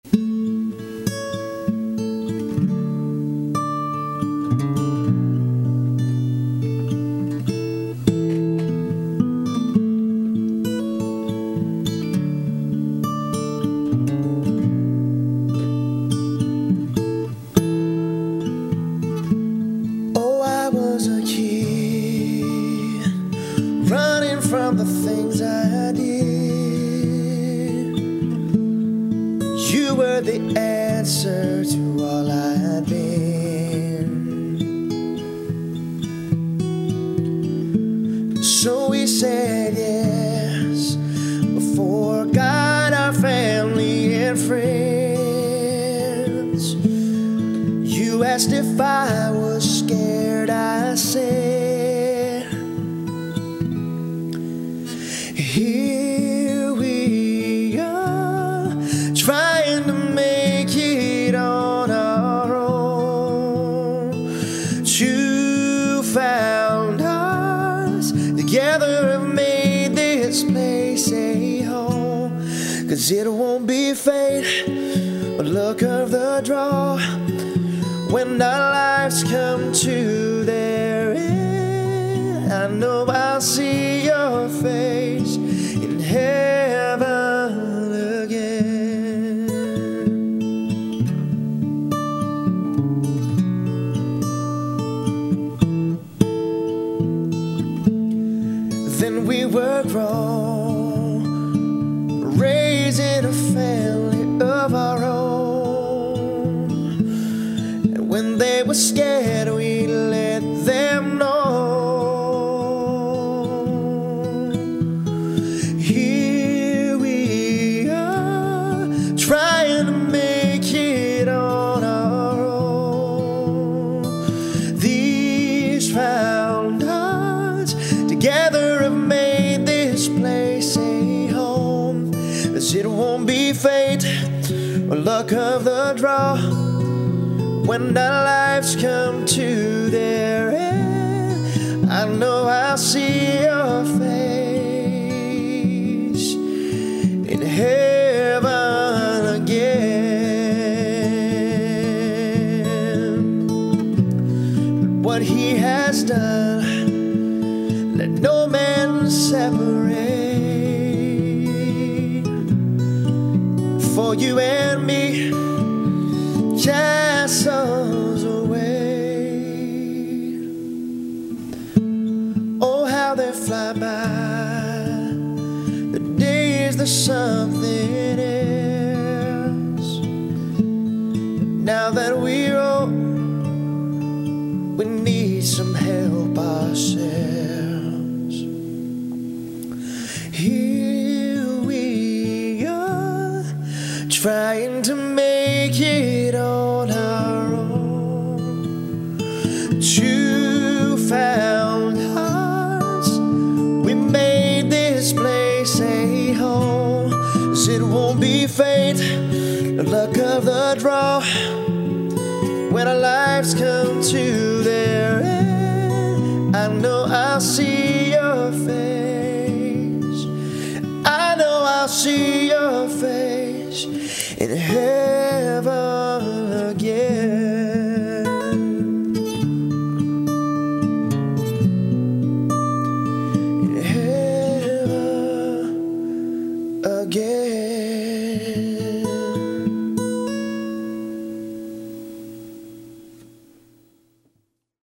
Oh, I was a kid, running from the things I did. You were the answer to all I had been. So we said yes before God, our family and friends. You asked if I was scared, I said, here we are, trying to make it on our own. You found us, together have made this place a home. 'Cause it won't be fate or luck of the draw when our lives come to their end. I know I'll see your face in heaven again. Then we were grown, raising a family of our own. When they were scared, we let them know. Here we are, trying to make it on our own. These found us, together have made this place a home. 'Cause it won't be fate or luck of the draw when our lives come to their end. I know I'll see your face in heaven again. But what he has done, let no man separate. For you and me, castles away. Oh, how they fly by the days, there's something else. Now that we're old, we need some help ourselves. Here we are, trying to make it on our own. You found us, we made this place a home. 'Cause it won't be fate, the luck of the draw when our lives come to their end. I know I'll see your face, I know I'll see your face in heaven.